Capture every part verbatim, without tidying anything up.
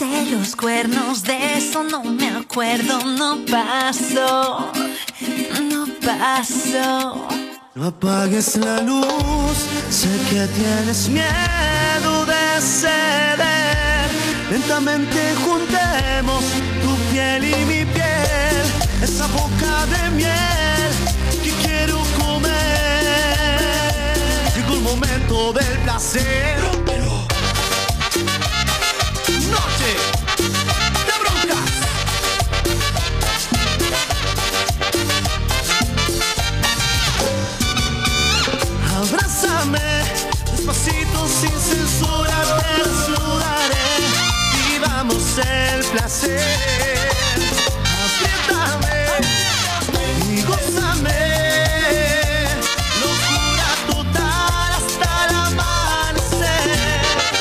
puse los cuernos, de eso no me acuerdo. No paso, no paso. No apagues la luz, sé que tienes miedo de ceder. Lentamente juntemos tu piel y mi piel, esa boca de miel que quiero comer. Llegó el momento del placer. Noche de broncas. Abrázame despacito sin censura, te desnudaré. Vivamos el placer. Apriétame y gózame. Locura total hasta el amanecer.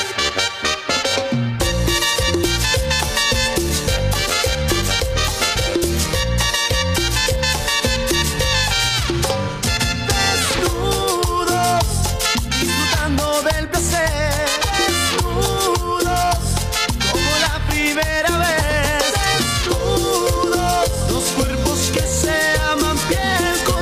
Desnudos, disfrutando del placer. Desnudos, como la primera vez. Desnudos, dos cuerpos que se aman piel con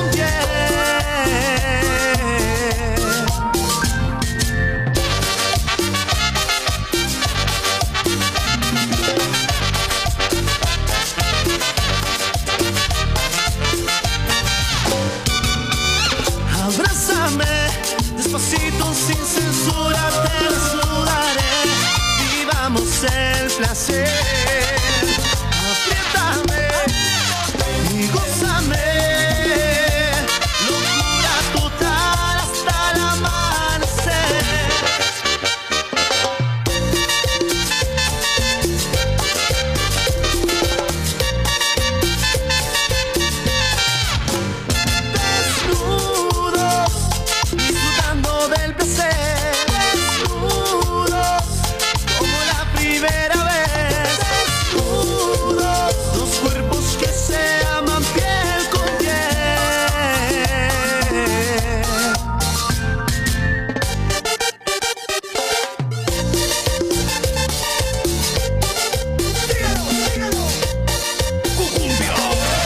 Abrázame despacito sin censura, te desnudaré. Vivamos el placer. Apriétame y gózame. Locura total hasta el amanecer. Desnudos, disfrutando del placer. Desnudos, como la primera vez. Desnudos, dos cuerpos que se aman piel con Dígalo, dígalo. Cucumbia.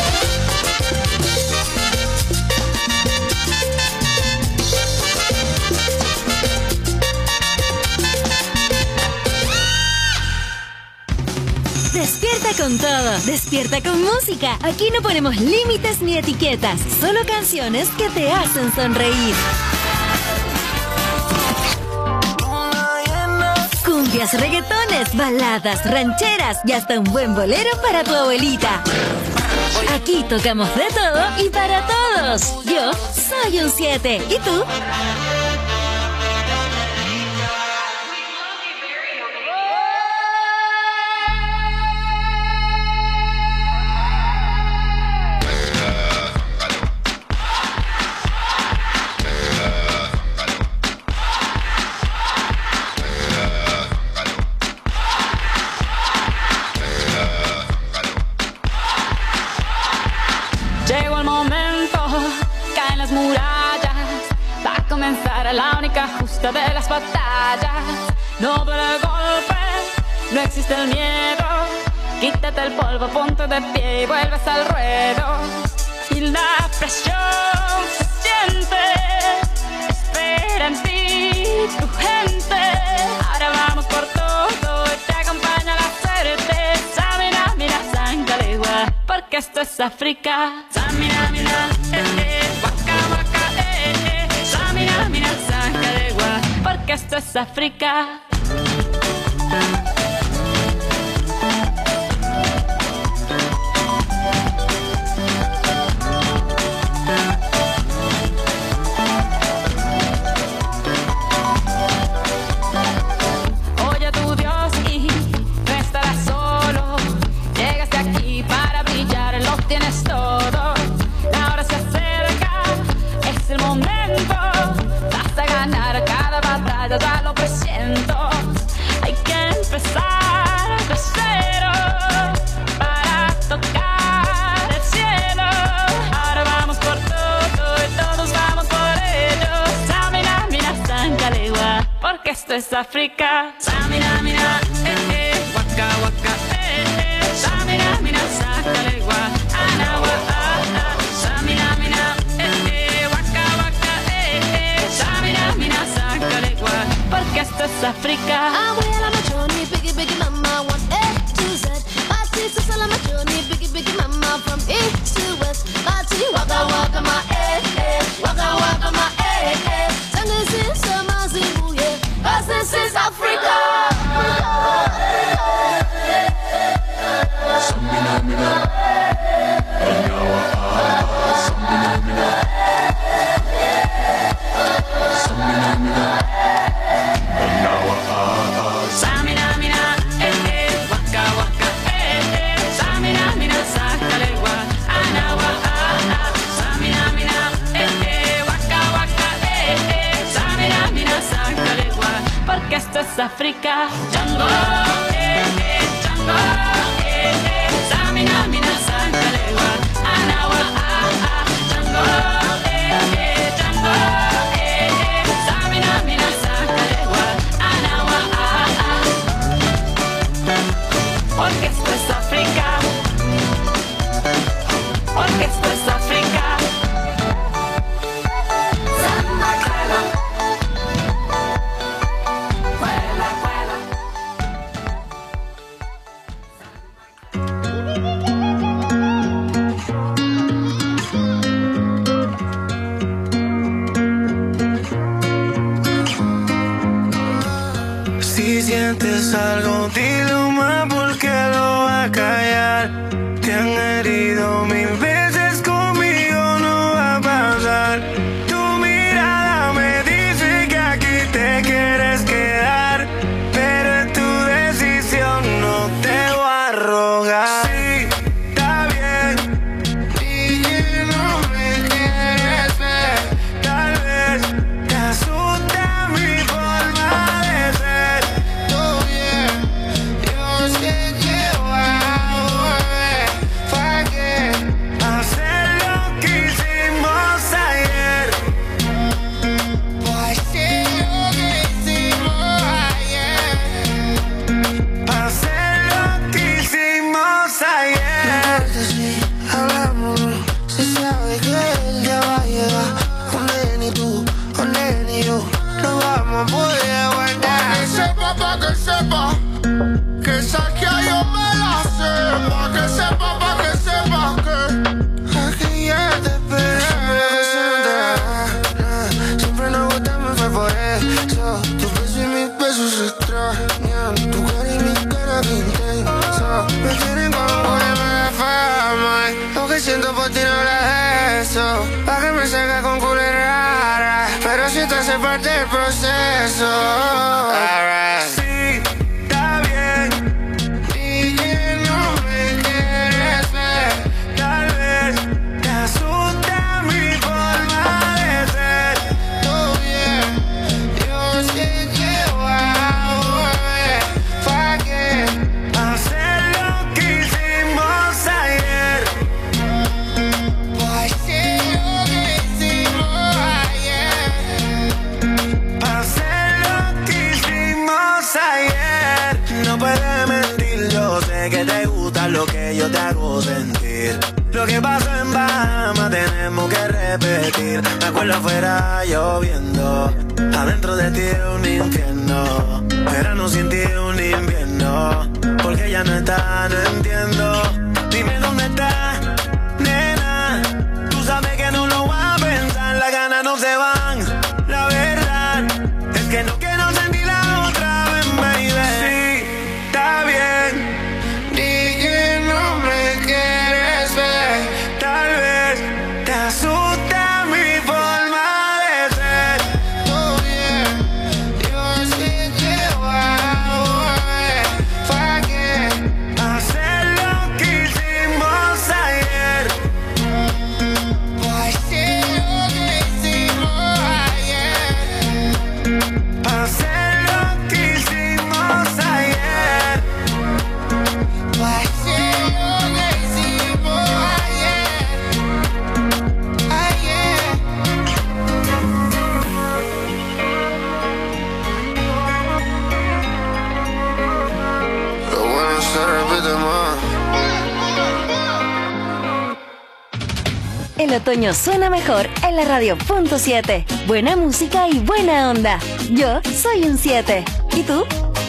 Despierta con todo, despierta con música. Aquí no ponemos límites ni etiquetas, solo canciones que te hacen sonreír. Cumbias, reggaetones, baladas, rancheras y hasta un buen bolero para tu abuelita. Aquí tocamos de todo y para todos. Yo soy un siete. ¿Y tú? Llegó el momento, caen las murallas, va a comenzar la única justa de las batallas. No duele el golpe, no existe el miedo, quítate el polvo, ponte de pie y vuelves al ruedo. Y la presión se siente, espera en ti tu gente. Ahora vamos por todo, te acompaña la suerte. Samina, mira, sangalegua, porque esto es África. Samina, mira, eh, eh, waka, waka, eh, eh. Samina, mira, sangalegua, porque esto es África. Oye a tu Dios y no estarás solo. Llegaste aquí para brillar, lo tienes todo. La hora se acerca, es el momento. Vas a ganar cada batalla, ya lo presiento. Hay que empezar de cero para tocar el cielo. Ahora vamos por todo y todos vamos por ello. Samina, mira, sangalegua, porque esto es África. Samina, mira, eh, eh, waka, waka waka, eh eh. Samina mina sakalegua, anawa ah ah. Samina mina, eh eh. Waka waka, eh eh. Samina mina sakalegua, porque esto es África. I'm way on my journey, biggie biggie mama, one A to Z. My sisters all on my journey, biggie biggie mama, from east to west. My T waka waka my eh eh, waka waka my eh eh. Tangas in summer Zimbabwe, cause this is Africa. Samina mina, anyawa ah, samina mina, samina mina, anyawa ah, Samina mina, eh eh, waka waka, eh eh. Samina mina sakalegua, anawa ah ah. Samina mina, eh eh, waka waka, eh eh. Samina mina sakalegua, porque esto es África. Django, eh eh, Django, eh eh. Samina mina sakalegua, anawa ah ah. Django, eh eh, Django, eh eh. Samina mina sakalegua, anawa ah ah. Porque esto es África. Porque esto es África. Samba cuela, cuela, cuela. Si sientes algo, dilo más porque lo va a callar. Te han herido mil veces, conmigo no va a pasar. Tu mirada me dice que aquí te quieres quedar, pero es tu decisión, no te voy a rogar. Sí, está bien, y que no me quieres ver. Tal vez te asusta mi forma de ser. Todo bien, yo sé que voy a volver. ¿Para qué hacer lo que hicimos ayer? ¿Para hacer lo que hicimos ayer? ¿Para hacer lo que hicimos ayer? Si hablamos, se sabe que él ya va a llegar. Con él ni tú, con él ni yo, no vamos a poder aguantar. Pa' que sepa, pa' que sepa, que esa que yo me la sé. Pa' que sepa, pa' que sepa, que aquí ya te esperé. Siempre nos gustamos, fue por eso. Tu beso y mis besos se extrañan, tu cara y mi cara que intensa. Me tienen como una mala fama, lo que siento por ti no era eso. Pa' que me salga con culera rara, pero si te hace parte del proceso. Alright. Sí, está bien, y que no me quieres ver. Tal vez te asusta mi forma de ser. Todo bien, yo sé que voy a volver. ¿Para qué hacer lo que hicimos ayer? ¿Para hacer lo que hicimos ayer? ¿Para hacer lo que hicimos ayer? No puedes mentir, yo sé que te gusta lo que yo te hago sentir. Lo que pasó en Bahamas tenemos que repetir. Me acuerdo afuera lloviendo, adentro de ti un infierno. Verano sin ti un invierno, porque ya no está, no entiendo. Dime dónde está, nena. Tú sabes que no lo voy a pensar, las ganas no se van. La verdad es que no quiero sentir la otra vez, baby. Sí, está bien, di que no me quieres ver. Tal vez te asusta mi forma de ser. Todo bien, yo sé que voy a El otoño suena mejor en la radio punto siete. Buena música y buena onda. Yo soy un siete. ¿Y tú?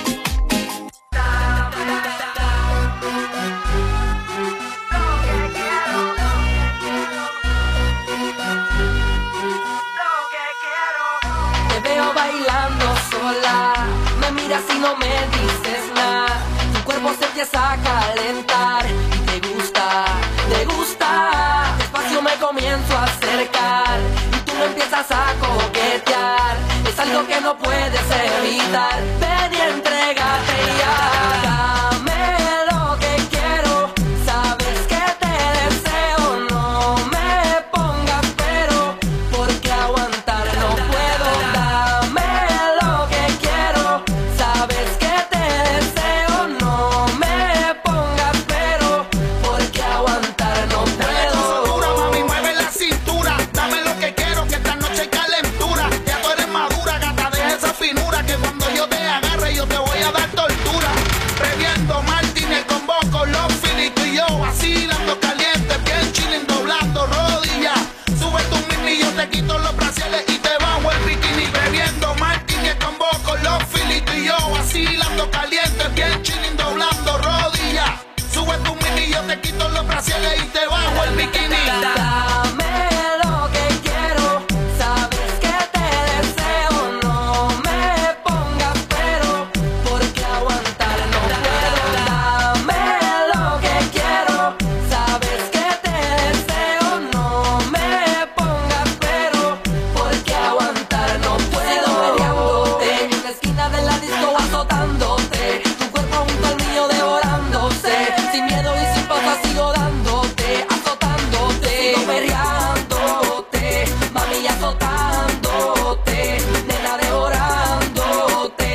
Te veo bailando sola, me miras y no me dices nada. Tu cuerpo se empieza a calentar y te gusta, te gusta. Despacio me comienzo a acercar y tú me empiezas a coquetear. Es algo que no puedes evitar. Ven y entrégate ya. Dame lo que quiero, sabes que te deseo. No me pongas pero, porque aguantar no puedo. Dame lo que quiero, sabes que te deseo. No me pongas pero, porque aguantar no puedo. Dura, mami, mueve la cintura. Dame lo que quiero, que esta noche hay calentura. Ya tú eres madura, gata, deja esa finura. Que cuando yo te agarre, yo te voy a dar tortura. Bebiendo Martínez con Boco, los filitos y yo vacilando caliente, bien chilling, doblando rodillas. Sube tu mini, yo te quito los brasiles y te bajo el bikini. Bebiendo Martínez con Boco, los filitos y yo vacilando caliente, bien chilling, doblando rodillas. Sube tu mini, yo te quito los brasiles y te bajo el bikini. Dame lo que quiero, sabes que te deseo. No me pongas pero, porque aguantar no puedo. Dame lo que quiero, sabes que te deseo. No me pongas pero, porque aguantar no puedo. Peleándote en la esquina de la disco, azotándote. Tu cuerpo junto al mío devorándose. Sin miedo y sin pausa sigo dándote, azotándote, sigo perreándote, mami azotándote, nena devorándote.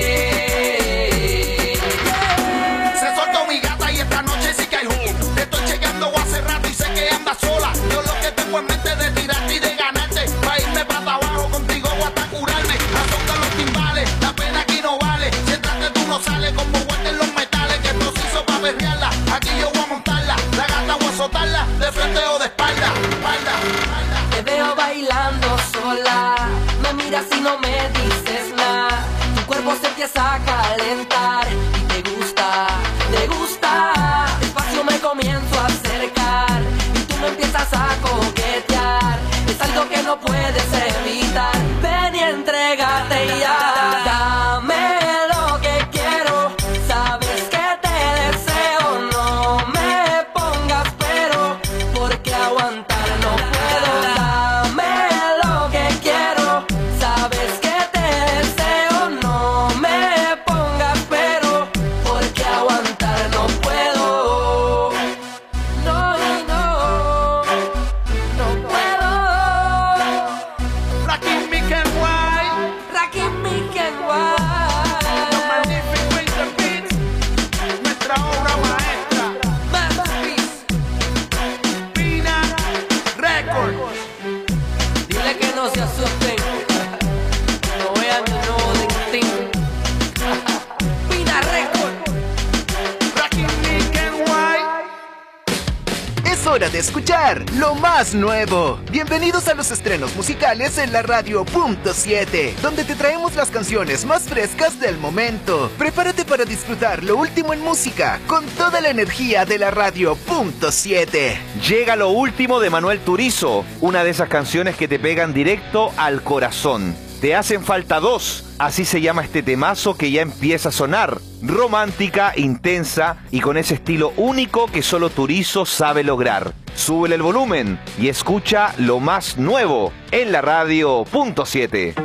Se soltó mi gata y esta noche sí que hay jugo. Te estoy chequeando hace rato y sé que andas sola. Yo lo que tengo en mente es de tirarte y de ganarte. Pa' irme para abajo contigo o hasta curarme. Azota los timbales, la pena aquí no vale. Si entraste tú no sales como vuelta en los metales. Que esto se hizo pa' perrearla, aquí yo voy a montarla. La gata voy a azotarla, de frente o de espalda, espalda, espalda. Te veo bailando sola, me miras y no me dices nada. Tu cuerpo se empieza a calentar y te gusta, te gusta. Despacio me comienzo a acercar y tú me empiezas a coquetear. Es algo que no puedes evitar. Ven y entrégate ya. Dame lo que quiero, sabes que te deseo. No me pongas pero, porque aguantar no puedo. Dame lo que quiero, sabes que te deseo. No me pongas pero, porque aguantar no puedo. No, no, no puedo. Rakim, Mick and White, Rakim, Mick and los White, Magnific Winter Beats, nuestra obra maestra, Masterpiece. Pina Records. Dile que no se asusten, no vean el nuevo Tintín. Pina Record. Rakim, Mick and White. Es hora de escuchar lo más nuevo. Bienvenidos a los estrenos musicales en la radio punto siete, donde te traemos las canciones más frescas del momento. Prepárate para disfrutar lo último en música con toda la energía de la radio punto siete. Llega lo último de Manuel Turizo, una de esas canciones que te pegan directo al corazón. Te hacen falta dos, así se llama este temazo que ya empieza a sonar. Romántica, intensa y con ese estilo único que solo Turizo sabe lograr. Súbele el volumen y escucha lo más nuevo en la radio punto siete.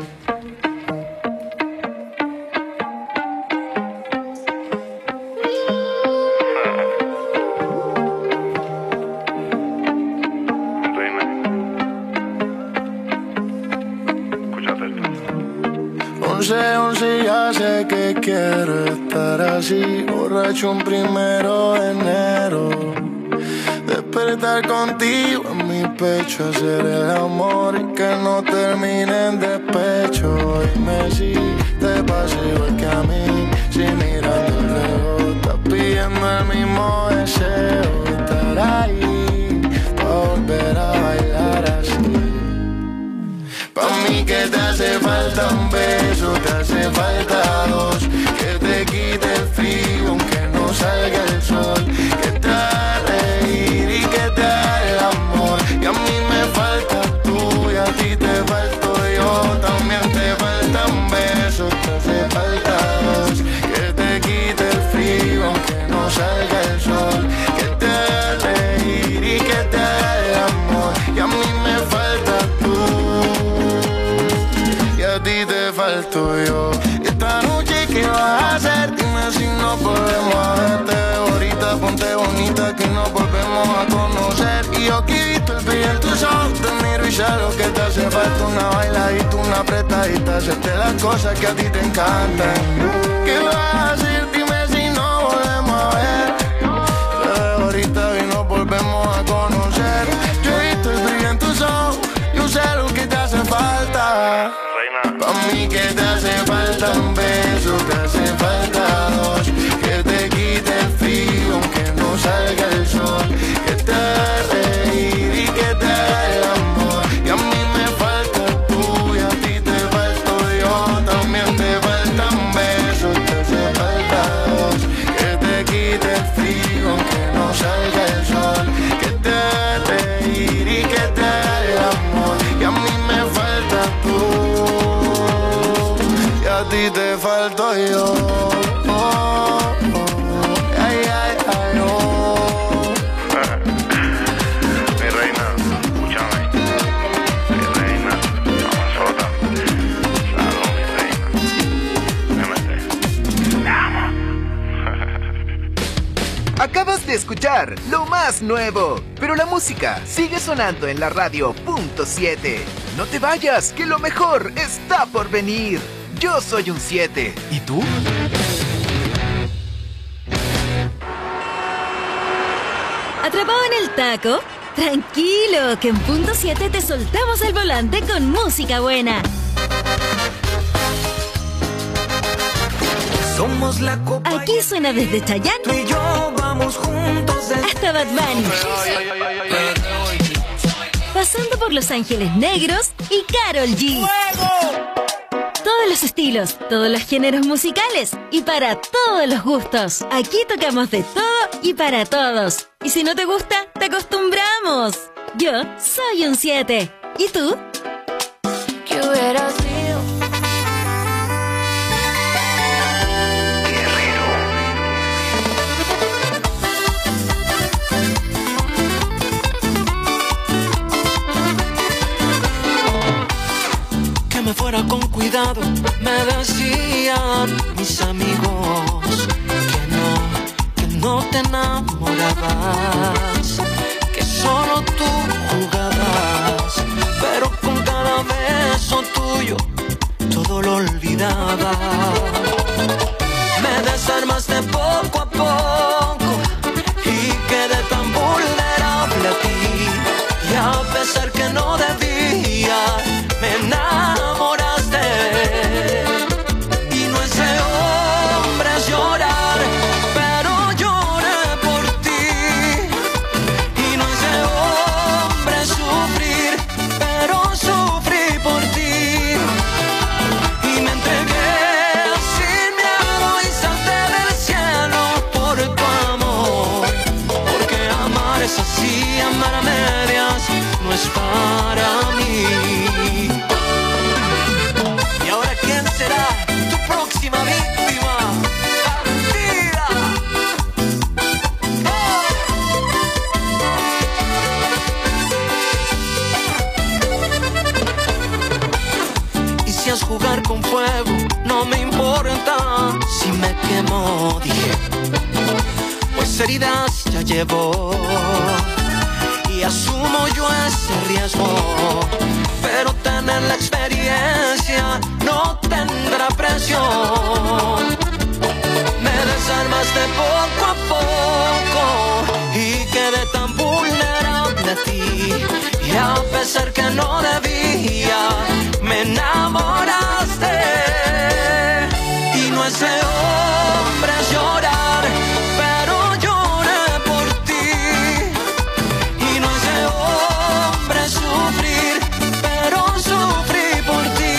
Once, once, ya sé que quiero estar así, borracho un primero de enero. Despertar contigo en mi pecho, hacer el amor y que no termine en despecho. Dime si te pasa igual que a mí, si mirando lejos estás pidiendo el mismo deseo. Estar ahí, pa' volver a bailar que te hace falta un beso, te hace falta dos, que te quite el frío aunque no salga el sol, que te haga reír y que te haga el amor. Y a mí me falta tú y a ti te falto yo, también te falta un beso, te hace falta dos, que te quite el frío aunque no salga el sol, que te haga reír y que te haga el amor. Y a mí me falta tú y a ti te falto yo. Y esta noche ¿qué vas a hacer? Dime si no podemos a verte. Ahorita ponte bonita que nos volvemos a conocer. Y yo aquí he visto el brillo en tus ojos, te miro y sé lo que te hace falta. Una bailadita, una apretadita, hacerte las cosas que a ti te encantan. ¿Qué vas a hacer? Dime si no volvemos a ver. Eh, ahorita y nos volvemos a conocer. Yo he visto el brillo en tus ojos, yo sé lo que te hace falta. Pa' mí que te hace falta un beso, te hace falta dos, que te quite el frío aunque no salga el sol, que te haga reír y que te haga el amor. Y a mí me falta tú y a ti te falto yo, también te falta un beso, te hace falta dos, que te quite el frío aunque no salga el sol, que te haga reír y que te haga el amor. Y a mí me falta tú, a ti te falto yo. Oh, oh, ay, ay, ay, oh. Mi reina, escúchame. Mi reina, mamazota. Salud, mi reina. Déjame. Te amo. Acabas de escuchar lo más nuevo, pero la música sigue sonando en la radio punto siete. No te vayas, que lo mejor está por venir. Yo soy un siete. ¿Y tú? ¿Atrapado en el taco? Tranquilo, que en punto siete te soltamos el volante con música buena. Somos la copa. Aquí suena desde Chayanne Tú y yo vamos juntos de... hasta Bad Bunny, pasando por Los Ángeles Negros y Karol G. Todos los estilos, todos los géneros musicales y para todos los gustos. Aquí tocamos de todo y para todos. Y si no te gusta, te acostumbramos. Yo soy un siete. ¿Y tú? ¿Qué hubiera sido? Que me fuera con cuidado, me decían mis amigos que no, que no te enamorabas, que solo tú jugabas, pero con cada beso tuyo todo lo olvidaba. Me desarmaste poco a poco y quedé tan vulnerable a ti, y a pesar que no debía, me enamoraste. Y no es de hombres llorar, pero lloré por ti. Y no es de hombres sufrir, pero sufrí por ti. Y me entregué sin miedo y salté del cielo por tu amor, porque amar es así, amar a medias no es para mí. Y ahora, ¿quién será tu próxima víctima? ¡Partida! ¡Oh! Y si es jugar con fuego, no me importa si me quemo, dije, pues heridas ya llevo y asumo yo ese riesgo, pero tener la experiencia no tendrá precio. Me desarmaste poco a poco y quedé tan vulnerable a ti, y a pesar que no debía, me enamoraste. Y no es de hombres llorar, pero lloré por ti. Y no es de hombres sufrir, pero sufrí por ti.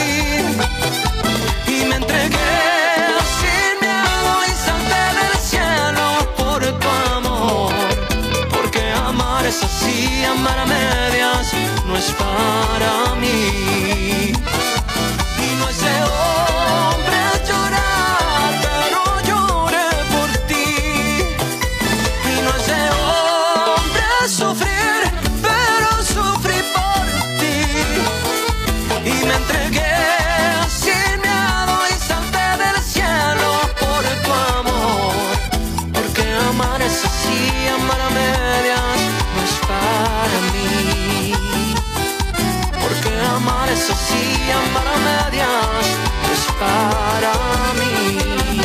es para mí. Y no es de hombre llorar, pero lloré por ti. Y no es de hombre sufrir, pero sufrí por ti. Y me entregué sin miedo y salté del cielo por tu amor. Porque amar es así, amar a medias no es para mí. Porque amar es así, amar a medias no es para mí.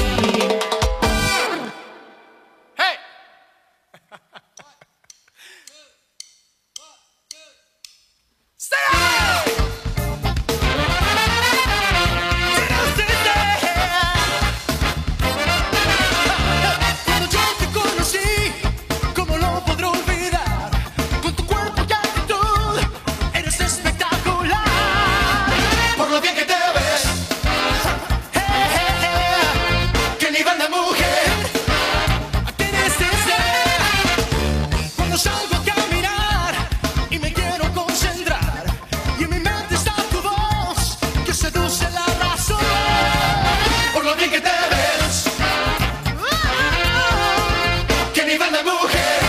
¡Hey! Cuando yo te conocí, ¿cómo lo podré olvidar? Con tu cuerpo y actitud, eres espectacular. Por lo bien que te ves, qué nivel de mujer. Tienes ese. Cuando salgo a caminar y me quiero concentrar, y en mi mente está tu voz que seduce la razón. Por lo bien que te ves, qué nivel de mujer.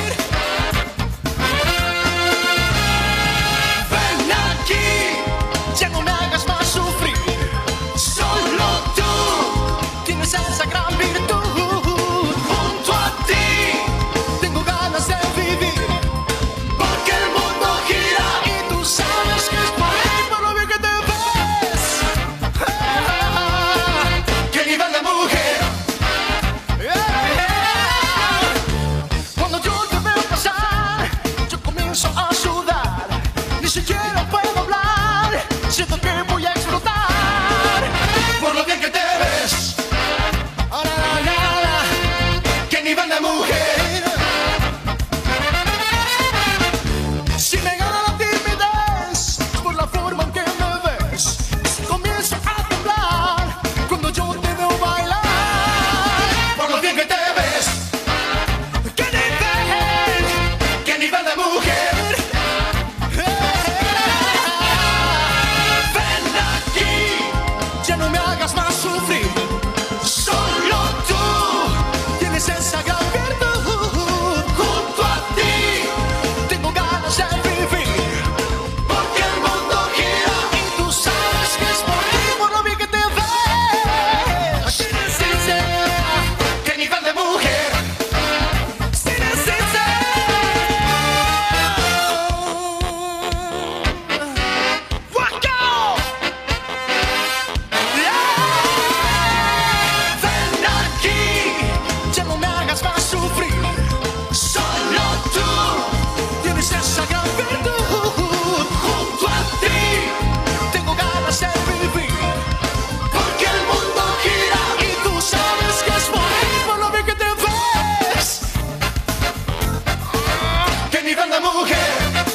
Ven aquí, ya no me hagas más sufrir. Solo tú tienes esa gran virtud. Junto a ti tengo ganas de vivir, porque el mundo gira y tú sabes que es por ahí, por lo bien que te ves. Qué nivel de mujer. Cuando yo te veo pasar, yo comienzo a sudar. Ni siquiera puedo hablar, siento que voy a explotar. Por lo bien que te ves, Ah, la, la, la, qué nivel de mujer. la. Si me gana la timidez por la forma en que me ves, si comienzo a temblar cuando yo te veo bailar. Por lo bien que te ves, ¡Qué nivel! qué nivel de mujer. Ven aquí, ya no me hagas más sufrir. Solo tú tienes esa gran virtud. Junto a ti tengo ganas de vivir, Porque el mundo gira. y tú sabes que es por ti, por lo bien que te ves. Sí, sí, sí. Qué nivel de mujer. Sí, sí, sí. Walk out. Ven aquí, ya no me hagas más sufrir. Solo tú tienes esa gran virtud. Junto a ti tengo ganas de vivir, Porque el mundo gira. y tú sabes que es por ahí, por lo bien que te ves. Qué nivel de mujer.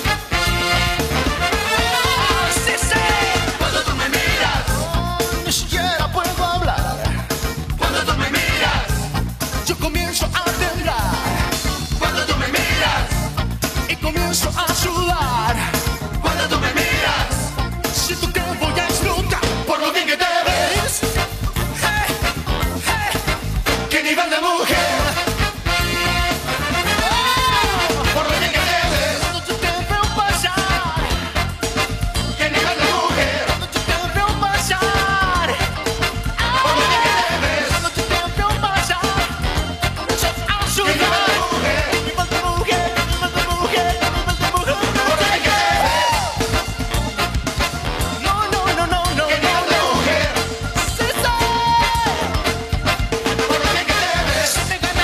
Sí, sí. Cuando tú me miras, Ni siquiera puedo hablar, cuando tú me miras, yo comienzo a temblar cuando tú me miras, y comienzo a sudar. cuando tú me miras. Siento que voy a explotar. Por lo bien que te ves, Hey, hey. qué nivel de mujer. Por lo bien que te ves, Cuando yo te veo pasar, qué nivel de mujer. cuando yo te veo pasar, Por lo bien que te ves, cuando yo te veo pasar, comienzo a qué nivel sudar. de mujer. Nivel de mujer, nivel de mujer, nivel de mujer. Por lo bien que te ves, No, no, no, no, no, qué nivel de mujer. Sí, sí. Por lo bien que te ves, Si me gana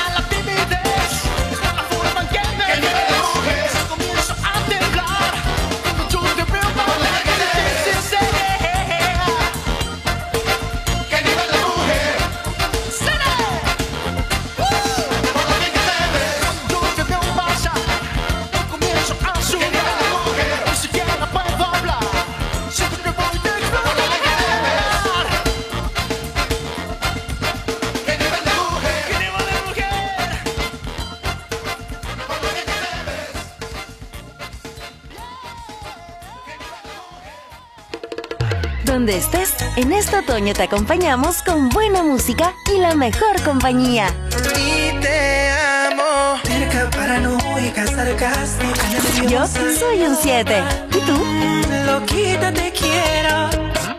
Donde estés, en este otoño te acompañamos con buena música y la mejor compañía. Y te amo. Cerca, paranoica, sarcástica. Yo soy un siete. ¿Y tú? Loquita, te quiero.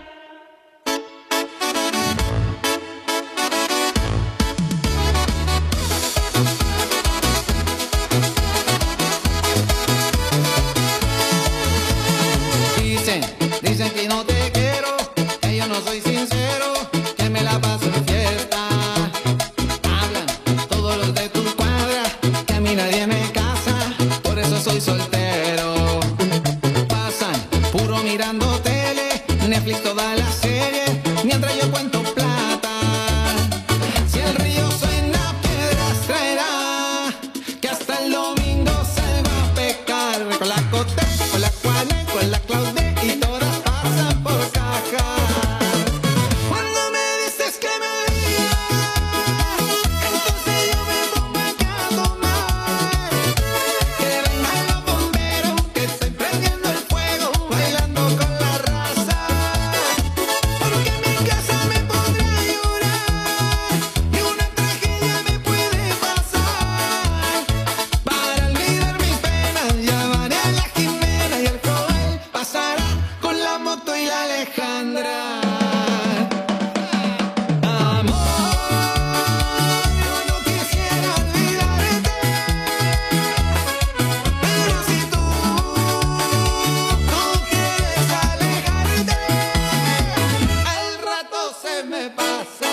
Dicen, dicen que no te quiero, que yo no soy sincero, que me la paso en fiesta. Hablan todos los de tu cuadra, que a mí nadie me casa, por eso soy soltero. Pasan puro mirando tele, Netflix toda la serie, mientras yo cuento plata. Si el río suena, piedras traerá, que hasta el domingo se va a pecar. Con la Cote, con la Juane, con la Claude y todas pasan por caja. Cuando me dices que me digas, entonces yo me pongo aquí a tomar. Que vengan los bomberos, que estoy prendiendo el fuego, bailando con la raza. Porque en mi casa me pondré a llorar y una tragedia me puede pasar. Para olvidar mis penas llamaré a la Jimena y el Joel pasará con la moto y la Alejandra. Amor, yo no quisiera olvidarte, pero si tú, tú quieres alejarte, al rato se me pasa.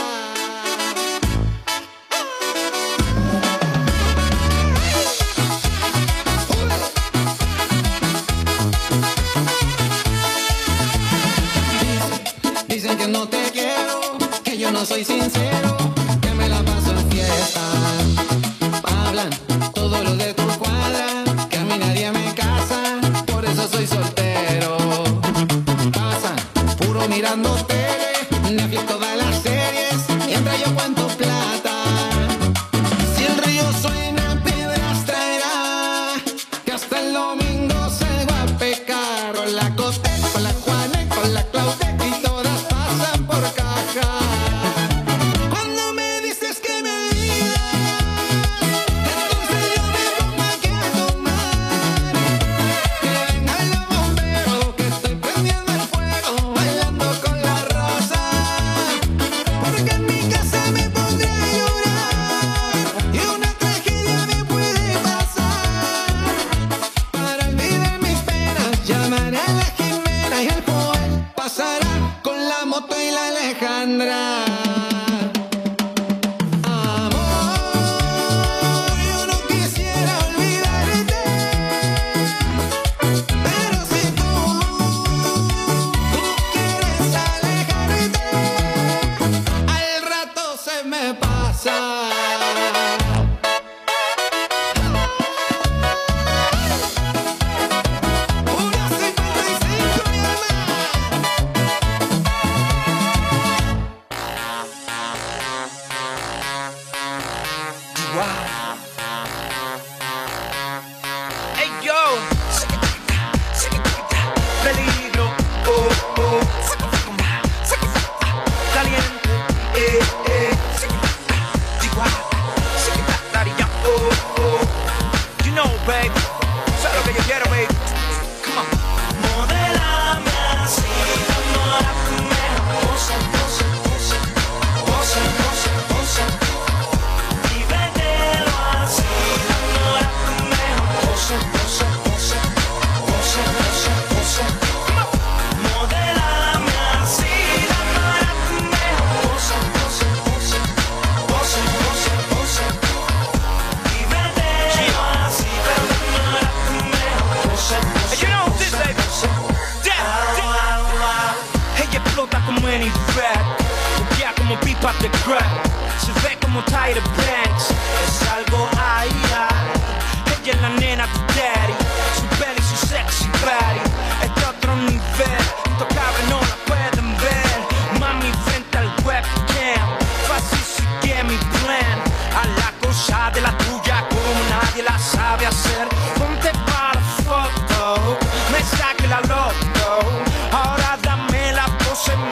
Dicen que no te quiero, que yo no soy sincero, que me la paso en fiesta. Hablan todos los de tu cuadra, que a mí nadie me casa, por eso soy soltero. Pasan puro mirando tele, Netflix todas las series, mientras yo cuento plata. Si el río suena, piedras traerá, que hasta el domingo se va a pecar. Con la Cote, con la Juane, con la Claude y todas pasan por caja. Cuando me dices que me digas, entonces yo me pongo aquí a tomar. Que vengan los bomberos, que estoy prendiendo el fuego, bailando con la raza. Porque en mi casa me pondré a llorar y una tragedia me puede pasar. Para olvidar mis penas llamaré a la Jimena y el Joel pasará con la moto y la Alejandra. Amor, yo no quisiera olvidarte, pero si tú, tú quieres alejarte, al rato se me pasa. Una cincuenta y cinco mi hermana. Hey yo, peligro, oh oh, caliente, eh eh, Chihuahua, oh oh, you know baby, sabes lo que yo quiero baby, come on. Modelame así, enamórame, pose, pose, pose, pose, pose, pose, y vételo así, enamórame, pose, pose, pose, pose, pose, pose, come on. Modelame así, enamórame, pose, pose, pose, pose, pose, pose, y vételo así, enamórame, pose, pose. You know this baby, ella explota como en Irak, ya como pipa de crack, se ve como Tyra Banks, es algo ay, ay. Ella es la nena de daddy, su belly, su sexy body, es de otro nivel, intocable no la pueden ver, mami frente al webcam, fácil sigue mi plan, a la cosa de la tuya como nadie la sabe hacer, ponte para la foto, me saque la loto, ahora dame la pose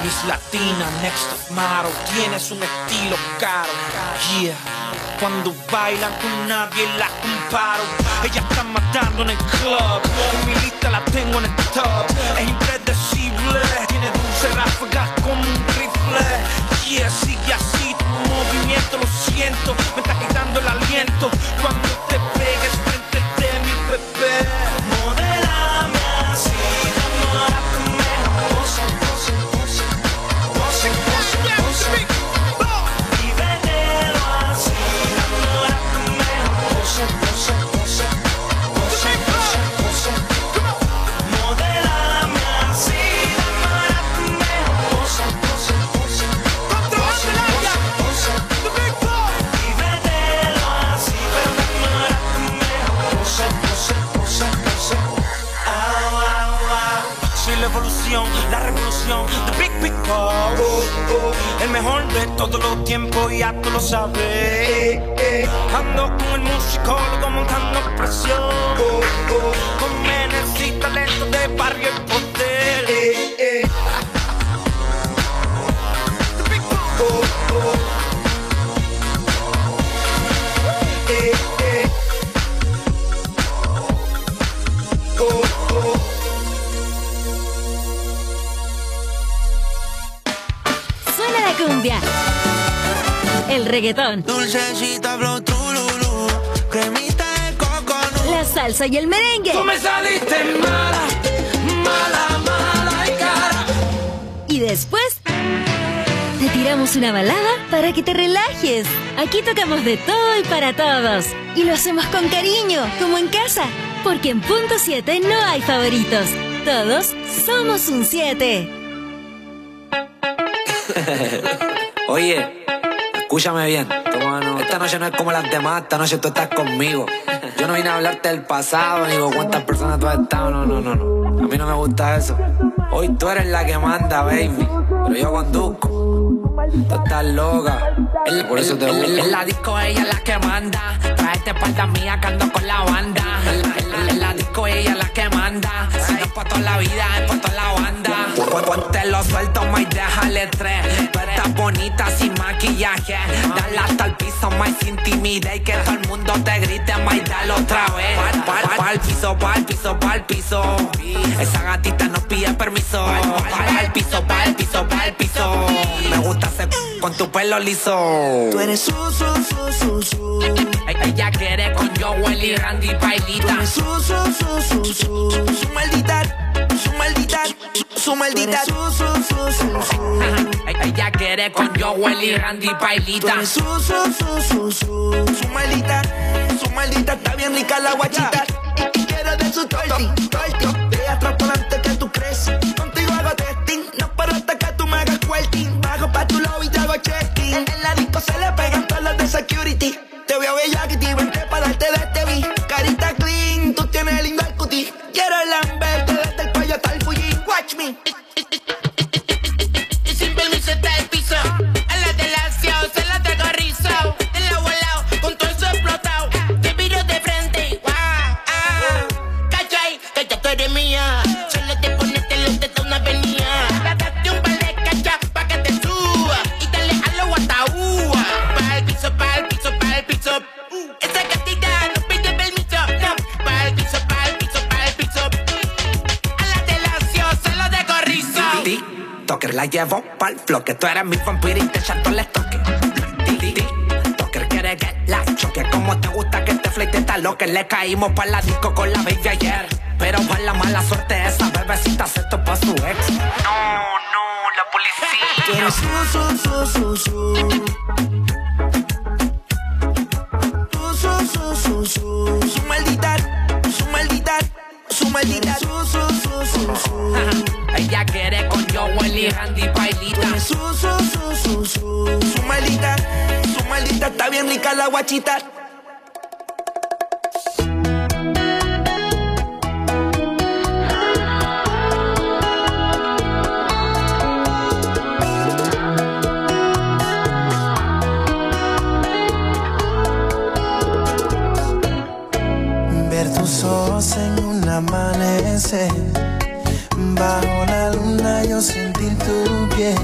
Miss Latina, next top model, tienes un estilo caro. Yeah, cuando bailan con nadie la comparo. Ella está matando en el club, en mi lista la tengo en el top. Es impredecible, tiene dulce ráfagas como un rifle. Yeah, sigue así tu movimiento, lo siento, me está quitando el aliento. Cuando te pegues frente de mi bebé, modélame así, enamórame, pose, pose, pose, pose, pose, pose, y vételo así, enamórame, pose, pose, pose, pose, pose, pose, modélame así, enamórame, pose, pose, pose, pose, pose, y vételo así, enamórame, pose, pose, pose, pose, au, au, au. Soy la evolución, la revolución, the big, big boss. El mejor de todos los tiempos, ya tú lo sabes. Ando con el musicólogo montando presión. Con menes y talento de barrio y poder. The big boss. Suena la cumbia, el reggaetón, Dulcecita, flow, trululú, cremita de coconut. la salsa y el merengue. Tú me saliste mala, mala, mala y cara. Y después te tiramos una balada para que te relajes. Aquí tocamos de todo y para todos. Y lo hacemos con cariño, como en casa. Porque en Punto siete no hay favoritos. Todos somos un siete. Oye, escúchame bien. Esta noche no es como las demás, esta noche tú estás conmigo. Yo no vine a hablarte del pasado, ni con cuántas personas tú has estado, no, no, no, no. A mí no me gusta eso. Hoy tú eres la que manda, baby, pero yo conduzco. Tú estás loca, el, por eso te gusta. En la disco ella es la que manda. Traete espalda mía que ando con la banda. En la, en la, en la disco ella es la que manda. Si no es pa' toda la vida, es pa' toda la banda. Ponte lo suelto, may déjale tres. Tú estás bonita sin maquillaje. Dale hasta el piso, may sin timidez. Y que todo el mundo te grite, may dale otra vez. Pa'l pa, pa, pa piso, pa'l piso, pa'l piso. Esa gatita no pide permiso. Pa'l piso, pa'l piso, pa'l piso. Me gusta hacer con tu pelo liso. Tú eres su, su, su, su, su. Ella quiere con Joel y Randy Bailita. Tú eres su, su, su, su, su. Su maldita, su maldita, su maldita. Su, su, su, su, su. Ella quiere con Joel y Randy Tú Bailita. eres su, su, su, su, su. Su maldita, su maldita. Está bien rica la guachita. Y, y quiero de su torti, torti. De atrás por delante que tú crees. Contigo hago testing. No paro hasta que tú me hagas quilting. Bajo pa' tu lobby y te hago checking. En, en la disco se le pegan todas las de security. Te veo bella que te vente para darte de este beat. Carita clean, tú tienes lindo el cutie. Quiero lamberte desde el cuello hasta el Fuji. Watch me. Y sin permiso está el piso. A la de la ciao se la traigo rizo. De la volao, con todo eso explotado. Te miro de frente. Wow, ah. Cachai, que ya tú eres mía. Solo te pones te lo te da una avenida. Date un par de cachas pa' que te suba. Y dale a lo guataúa. Pa' el piso, pa' el piso, pa' el piso. Esa gatita no pide permiso. No, pa' el piso, pa' el piso, pa' el piso. A la de la ciao se lo dejo rizo. Toker la llevo pa'l bloque. Tú eres mi vampiro y te echato les toque. Toker quiere que la choque. Como te gusta que te flete esta loca. Le caímos pa' la disco con la baby ayer. Pero por la mala suerte esa bebecita se esto pa' su ex. No, no, la policía. Tú eres su, su, su, su, su. Su, su, su, su, su. Su maldita, su maldita, su maldita. Su, su, su, su, su. Ella quiere con Joel y Randy Tú Bailita. eres su, su, su, su, su. Su maldita, su maldita. Está bien rica la guachita. Ver tus ojos en un amanecer. Bajo la luna yo sentir tu piel.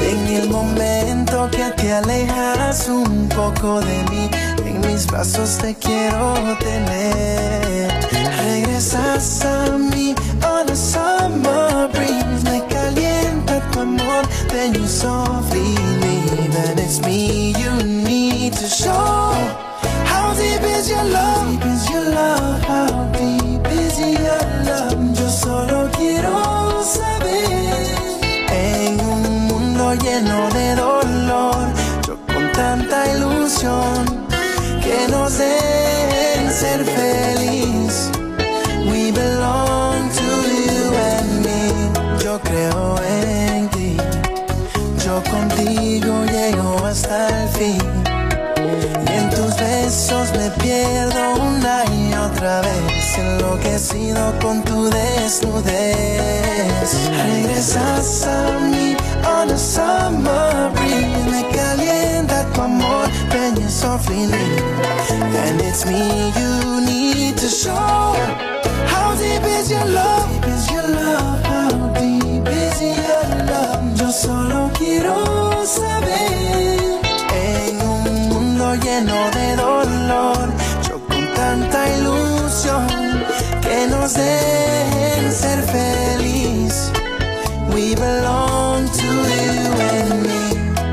En el momento que te alejas un poco de mí, en mis brazos te quiero tener. Regresas a mí on a summer breeze, me calienta tu amor, then you softly leave. And it's me you need to show. How deep is your love? Deep is your love? How deep is your love? Yo solo quiero saber. En un mundo lleno de dolor, yo con tanta ilusión, que nos den ser feliz. We belong to you and me. Yo creo en ti, yo contigo llego hasta el fin. Y en tus besos me pierdo una y otra vez, enloquecido con tu desnudez. Regresas a mí on a summer breeze, me calienta tu amor, then you softly leave. And it's me you need to show. How deep is your love? Deep is your love? How deep is your love? Yo solo quiero saber. En un mundo lleno de dolor, yo con tanta ilusión, que nos dejen ser feliz. We belong to you and me.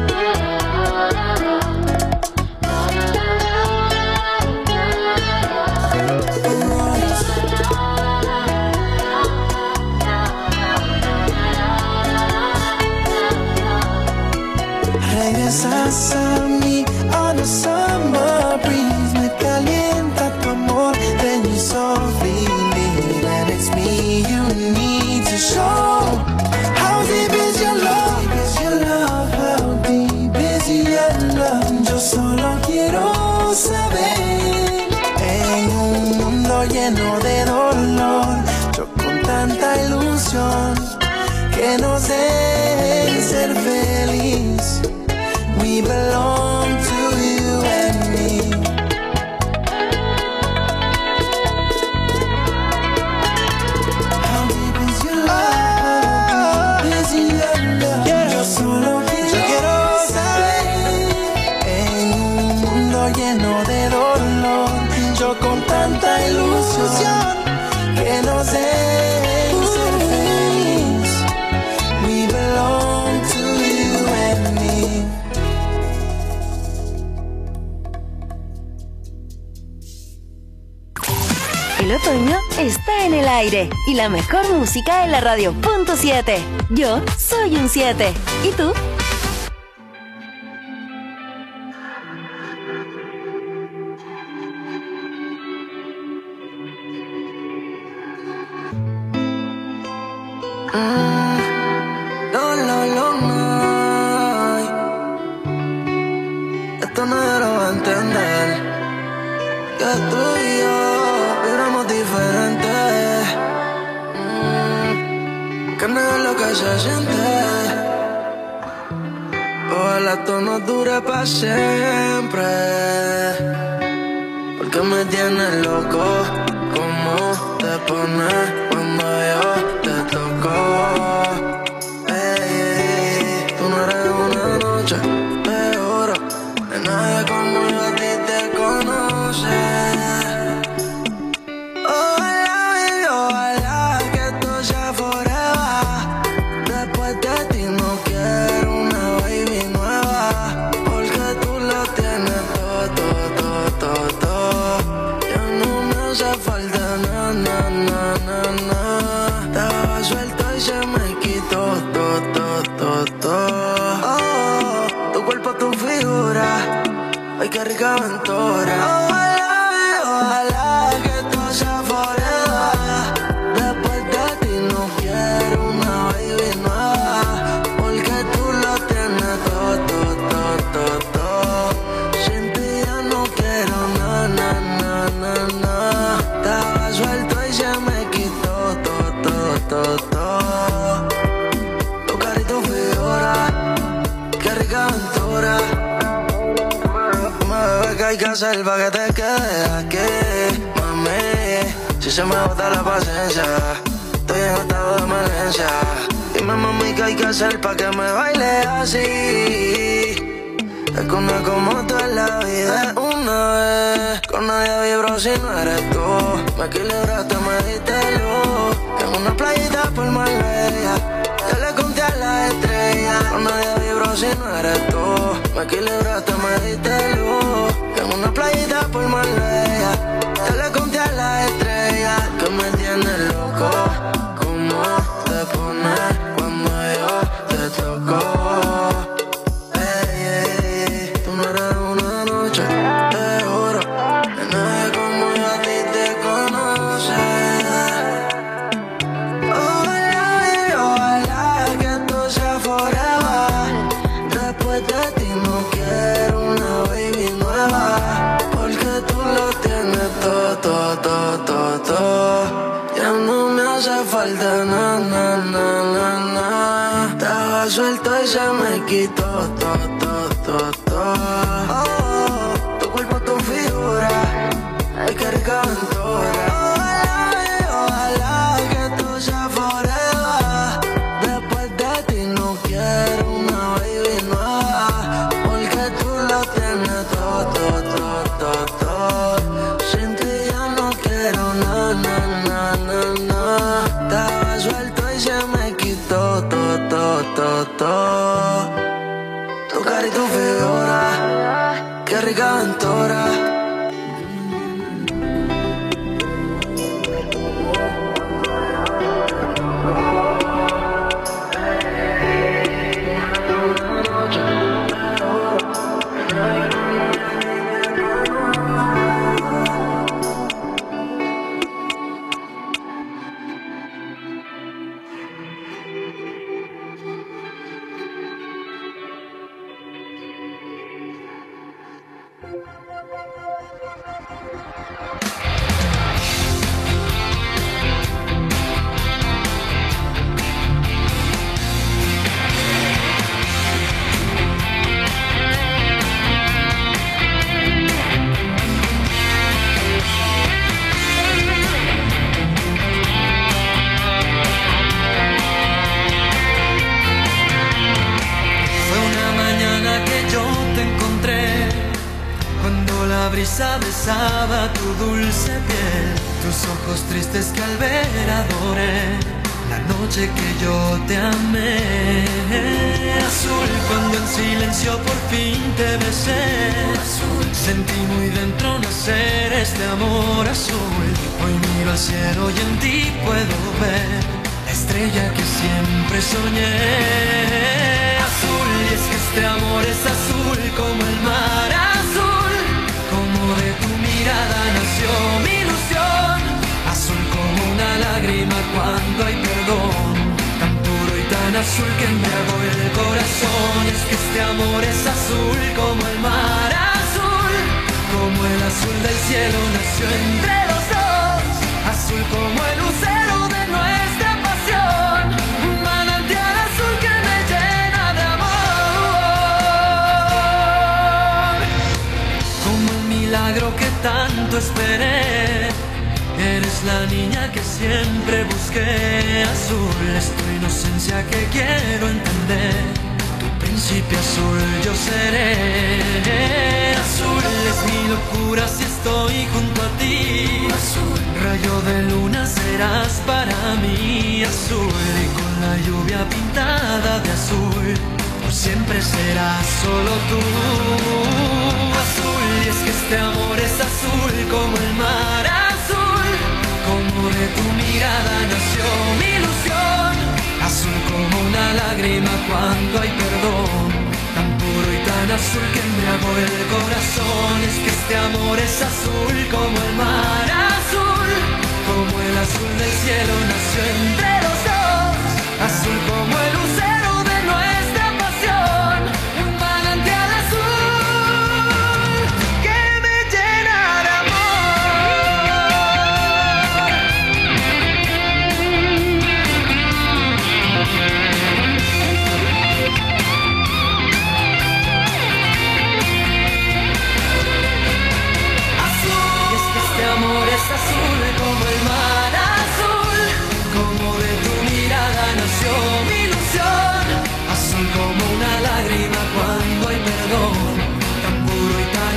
Regresas a mí on a summer breeze, me calienta tu amor, then you softly leave. And it's me you need to show. How deep is your love? Deep is your love? How deep is your love? Yo solo quiero saber. En un mundo lleno de dolor, yo con tanta ilusión, que nos dejen ser feliz. We belong to you and me. How deep is your love? How deep is your love? Yo solo quiero saber. En un mundo lleno de dolor, yo con tanta ilusión, que nos dejen ser feliz. We belong to you and me. El otoño está en el aire y la mejor música en la radio punto siete. Yo soy un siete. ¿Y tú? No, no, no, no. Esto nadie lo va a entender. Que tú y yo vibramos diferente. Mm, que no es lo que se siente. Ojalá esto no dure para siempre. Porque me tienes loco. ¿Cómo te pones cuando yo te toco? Ey, tú no eres una noche de oro, de nadie como yo a ti te conoce. Ojalá, baby, ojalá que esto sea forever. Después de ti no quiero una baby nueva, porque tú lo tienes todo, todo, todo, todo. Ya no me hace falta nada, nada, nada, nada. Estaba suelto y se me quitó todo, todo, todo, todo. Oh, tu cuerpo, tu figura, ay qué rica aventura. Ojalá, ojalá que esto sea forever. Después de ti no quiero una baby nueva, porque tú lo tienes todo, todo, todo, todo, todo. Sin ti ya no quiero nada, nada, nada, nada. Estaba suelto y se me quitó todo, todo, todo, todo. Tu cara y tu figura, qué rica aventura. Mami, ¿qué hay que hacer pa' que te quedes aquí? Mami, si se me bota la paciencia, estoy en estado de emergencia. Y Dime, mami, ¿qué hay que hacer pa' que me baile así? Es que una como tú en la vida es una vez. Con nadie vibro si no eres tú. Me equilibraste, me diste luz. En una playita por Marbella yo le conté a las estrellas. Con nadie vibro si no eres tú. Me equilibraste, me diste luz. En una playita por Marbella yo le conté a las estrellas. Que me tienes loco. ¿Cómo te pones cuando yo te toco? Falta na, na, na, na, na. Estaba suelto y se me quitó, to, to, to, to. Oh, tu cuerpo, tu figura, ay, qué rica aventura. Ojalá, ojalá que tú seas forever. Después de ti no quiero una baby nueva, porque tú lo tienes todo, todo, todo, todo. Sin ti ya no quiero na, na, na, na, na. Estaba suelto y se me quitó todo, todo, todo, todo. Tu cara y tu figura, qué rica aventura. Besaba tu dulce piel, tus ojos tristes que al ver adoré, la noche que yo te amé. Azul, cuando en silencio por fin te besé, azul, sentí muy dentro nacer este amor azul. Hoy miro al cielo y en ti puedo ver la estrella que siempre soñé. Azul, y es que este amor es azul como el mar azul, como de tu mirada nació mi ilusión, azul como una lágrima cuando hay perdón, tan puro y tan azul que embriagó el corazón. Y es que este amor es azul como el mar azul, como el azul del cielo nació entre los dos, azul como el lucero de nuestra pasión, un manantial azul que me llena de amor, como el milagro que tanto esperé. Eres la niña que siempre busqué, azul es tu inocencia que quiero entender, tu príncipe azul yo seré. Azul es mi locura si estoy junto a ti, azul rayo de luna serás para mí, azul y con la lluvia pintada de azul, por siempre serás solo tú. Azul, y es que este amor es azul como el mar azul, como de tu mirada nació mi ilusión, azul como una lágrima cuando hay perdón, tan puro y tan azul que embriagó el corazón. Es que este amor es azul como el mar azul, como el azul del cielo nació entre los dos, azul como el lucero de nuestra pasión, un manantial azul que me llena de azul como el mar azul, como de tu mirada nació mi luz.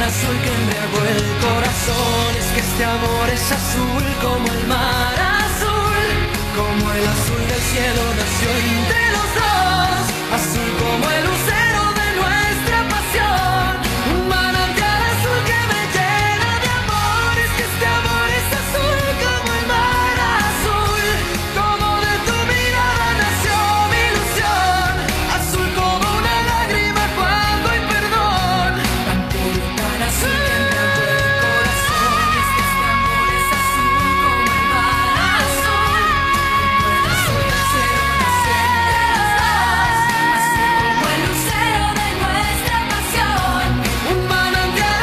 azul que embriagó el corazón. Es que este amor es azul como el mar azul, como el azul del cielo nació entre los dos, azul como el lucero de nuestra pasión, un manantial azul que me llena de amor. Es que este amor es azul como el mar azul, como de tu mirada nació mi ilusión, azul como una lágrima cuando hay perdón, tan puro, tan azul que embriagó el corazón. Es que este amor es azul como el mar azul, como el azul del cielo nació entre los dos, azul como el lucero de nuestra pasión, un manantial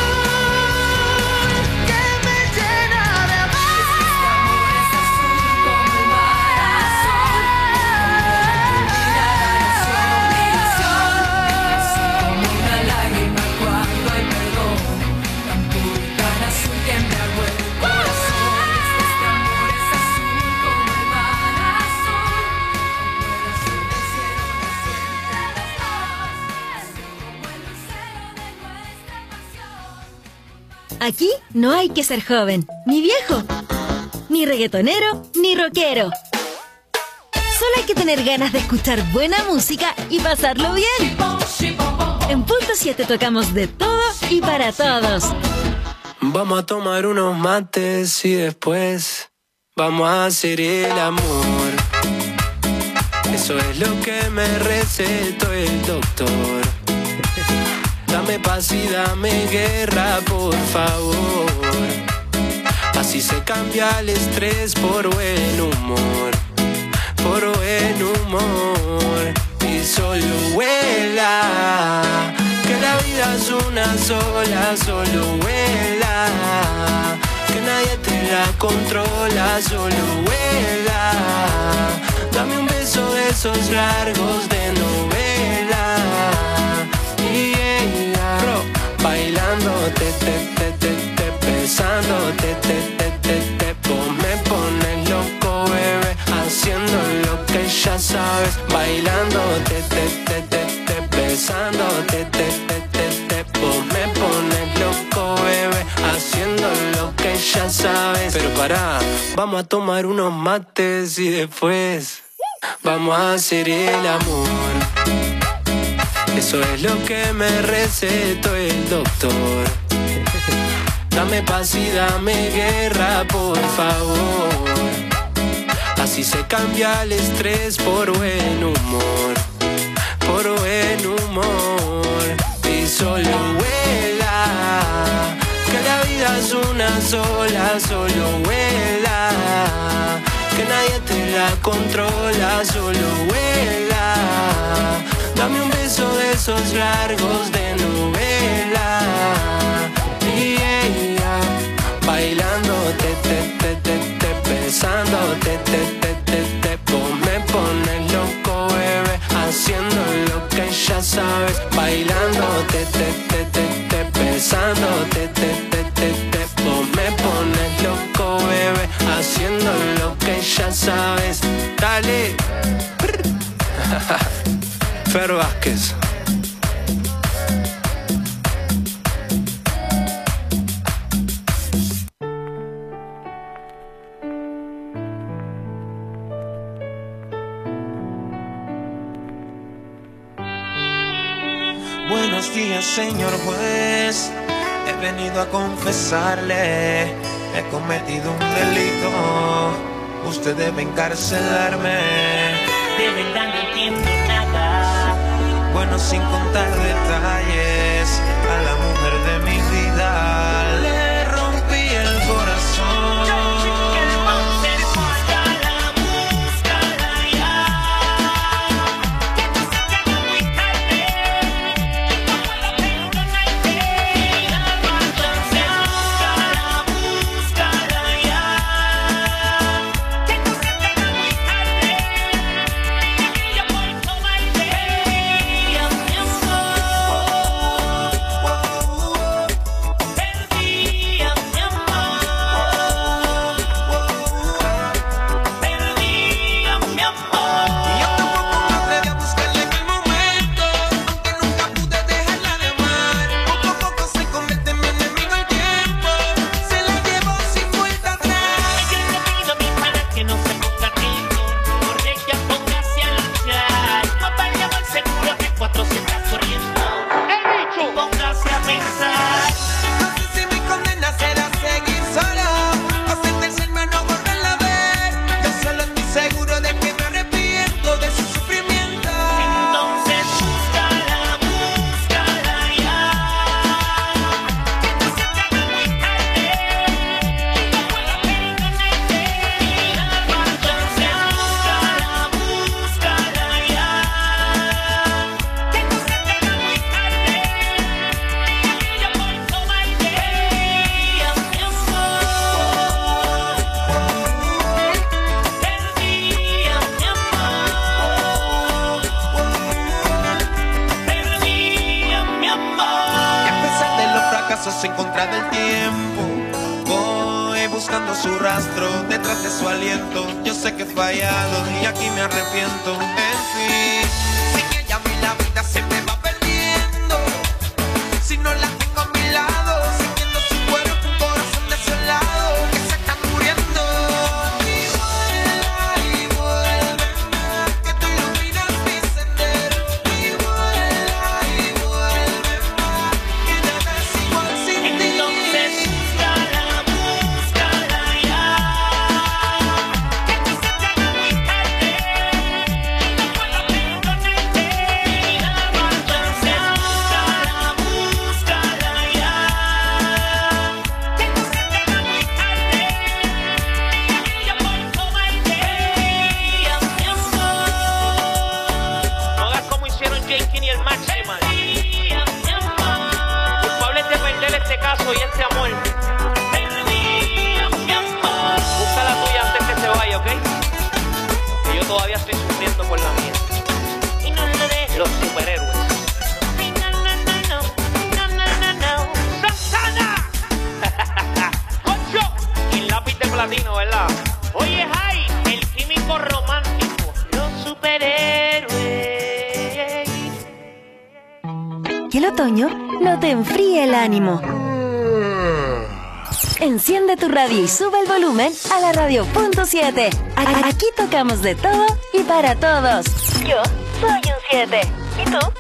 azul que me llena de amor. Es que este amor es azul como el mar azul, como de tu mirada nació mi ilusión, azul como una lágrima cuando hay perdón, tan puro y tan azul que embriagó el corazón. Es que este amor es azul como el mar azul, como el azul del cielo nació entre los dos, azul como el lucero de nuestra pasión. Aquí no hay que ser joven, ni viejo, ni reggaetonero, ni rockero. Solo hay que tener ganas de escuchar buena música y pasarlo bien. En Punto siete tocamos de todo y para todos. Vamos a tomar unos mates y después vamos a hacer el amor. Eso es lo que me recetó el doctor. Dame paz y dame guerra, por favor. Así se cambia el estrés por buen humor, por buen humor. Y solo vuela, que la vida es una sola, solo vuela, que nadie te la controla, solo vuela. Dame un beso de esos largos de novela. Y ella, bailando, te, te, te, te, te, besando, te, te, te, te, te, po- me pones loco, bebé, haciendo lo que ya sabes, bailando, te, te, te, te, te, besando, te, te, te, te, te, po- me pones loco, bebé, haciendo lo que ya sabes. Pero pará, vamos a tomar unos mates y después vamos a hacer el amor. Eso es lo que me recetó el doctor. Dame paz y dame guerra, por favor. Así se cambia el estrés por buen humor, por buen humor. Y solo vuela, que la vida es una sola, solo vuela, que nadie te la controla, solo vuela. Dame un beso de esos largos de novela. Y ella, bailando, te, te, te, te, te, besando, te, te, te, te, te, po- me pones loco, bebé, haciendo lo que ya sabes, bailando, te, te, te, te, te, besando, te, te, te, te, te, po- me pones loco, bebé, haciendo lo que ya sabes. Dale. Fer Vázquez. Buenos días, señor juez. He venido a confesarle, he cometido un delito. Usted debe encarcelarme. De verdad no entiendo nada. Bueno, sin contar detalles, a la mujer de mi vida le rompí el corazón. pasos en contra del tiempo. Voy buscando su rastro, detrás de su aliento. Yo sé que he fallado y aquí me arrepiento. En fin, sin ella a mí la vida se me va perdiendo. Si no la tengo a mi lado, sintiendo su cuerpo, un corazón desolado que se está muriendo. Y vuela y vuelve más, que tú iluminas mi sendero. Y vuela y vuelve más, que nada es igual sin ti. Entonces búscala, búscala ya, que quizás te haga muy tarde y no puedo perdonarte. Entonces búscala, búscala ya, que quizás te haga muy tarde y yo por tomarte tiempo. No hagas como hicieron J-King y el Maximal. Culpables de perder este caso y este amor. Busca la tuya antes que se vaya, ¿ok? Que yo todavía estoy sufriendo por la mía. Y no lo dejes. Los superhéroes. No, no, no, no, no, no, no, no. ¡Santana! ¡Ocho! Y el lápiz de platino, ¿verdad? Oye, Jai, el químico romántico. Los superhéroes. Que el otoño no te enfríe el ánimo. Enciende tu radio y sube el volumen a la radio punto siete. A- Aquí tocamos de todo y para todos. Yo soy un siete. ¿Y tú?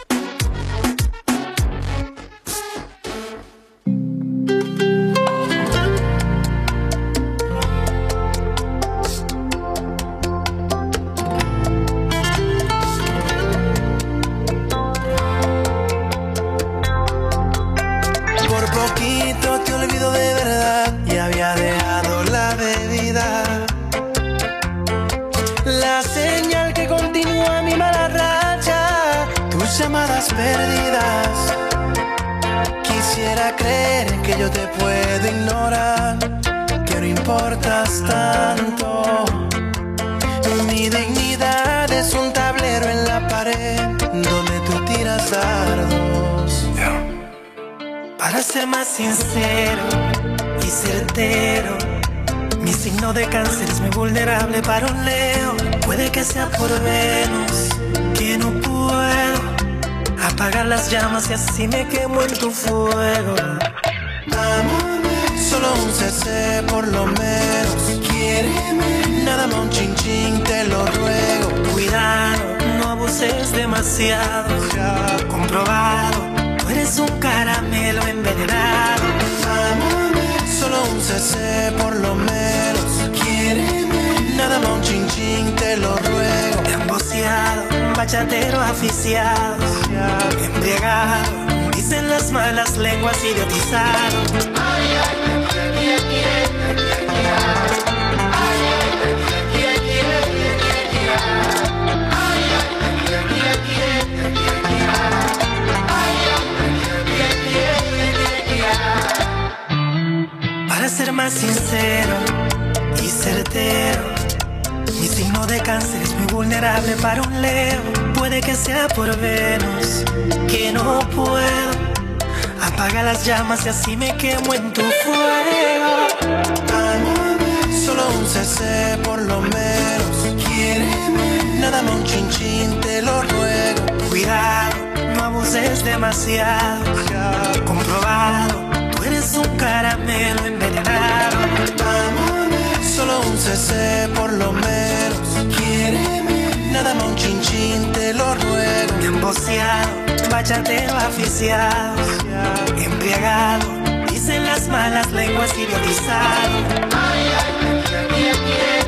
Por poquito te olvido de verdad y había dejado la bebida. La señal que continúa mi mala racha, tus llamadas perdidas. Quisiera creer que yo te puedo ignorar, que no importas tanto. Mi dignidad es un tablero en la pared donde tú tiras dardos. Para ser más sincero y certero, mi signo de cáncer es muy vulnerable para un Leo. Puede que sea por Venus, que no puedo apagar las llamas y así me quemo en tu fuego. Amame, solo un C C por lo menos. Quiéreme, nada más un chin chin, te lo ruego. Cuidado, no abuses demasiado, ya comprobado. Tú eres un caramelo envenenado. Amame, solo un C C por lo menos. Quiéreme, nada más un chin chin, te lo ruego. Emboceado, bachatero aficiado, embriagado, dicen las malas lenguas, idiotizado. Ay, ay, ay, ay, para ser más sincero y certero, mi signo de cáncer es muy vulnerable para un Leo. Puede que sea por Venus, que no puedo apagar las llamas y así me quemo en tu fuego. Amame, solo un C C por lo menos. Quiéreme, nada más un chin chin, te lo ruego. Cuidado, no abuses demasiado, ya comprobado. Tú eres un caramelo envenenado. Amame, solo un C C por lo menos. Quiéreme, nada más un chin chin, te lo ruego. Emboceado, bachatero aficiado, embriagado, dicen las malas lenguas, idiotizado. Ay, ay, ay, ay,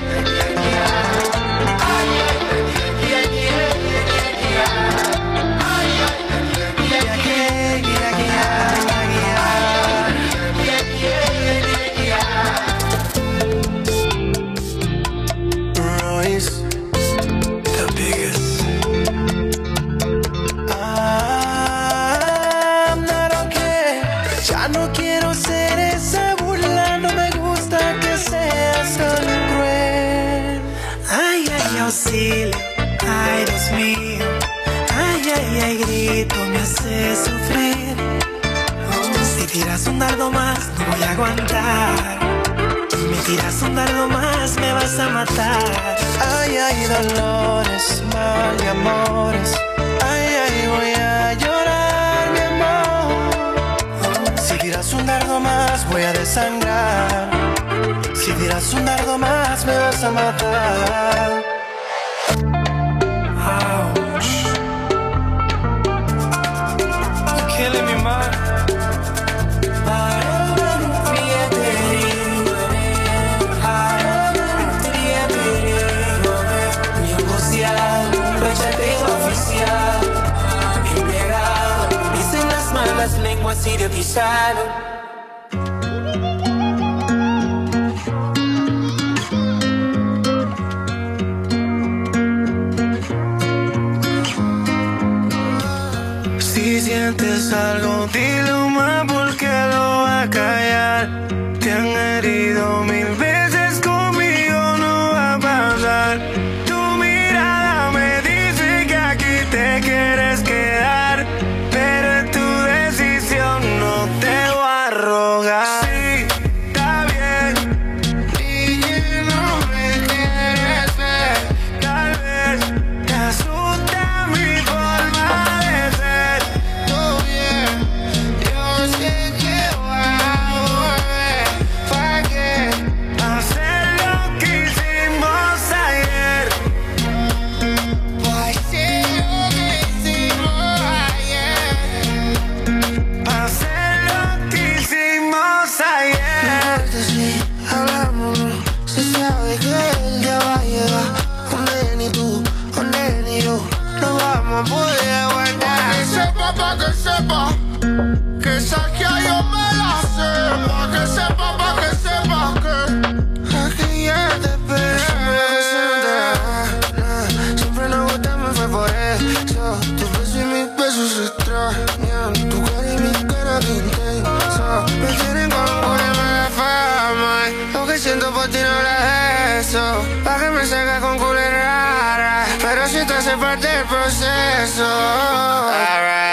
Royce, the biggest. I'm not okay. Ya no quiero ser esa burla, no me gusta que seas tan cruel. Ay, ay, auxilio, ay, Dios mío. Ay, ay, ay, grito, me hace sufrir. Oh, si tiras un dardo más, no voy a aguantar. Si me tiras un dardo más, me vas a matar. Ay, ay, dolores, mal y amores. Ay, ay, voy a llorar, mi amor. Si tiras un dardo más, voy a desangrar. Si tiras un dardo más, me vas a matar. Ouch. You're killing me, man. Dicen las malas lenguas y de pisado. Si sientes algo, dilo más porque lo va a callar. Te han herido mil veces, conmigo no va a pasar. Tu mirada me dice que aquí te quieres quedar, pero es tu decisión, no te voy a rogar. Sí, está bien, y que no me quieres ver. Tal vez te asusta mi forma de ser. Todo bien, yo sé que voy a volver. ¿Para qué hacer lo que hicimos ayer? ¿Para hacer lo que hicimos ayer? ¿Para hacer lo que hicimos ayer? Sí, hablámonos, se sabe que el día va a llegar. Donde ni tú, donde ni yo, no vamos a poder aguantar. Pa' que sepa, pa' que sepa, que esa que yo me la sé. Pa' que sepa, pa' que sepa que Aquí ya te esperé. Siempre nos gustamos, fue por eso. Tu beso y mis besos se extrañan. Tu cara y mi cara que intenso. Me tienen con una mala fama. Lo que siento por ti no era eso. Pa' que me salga con culera rara, pero si te hace parte del proceso. Alright.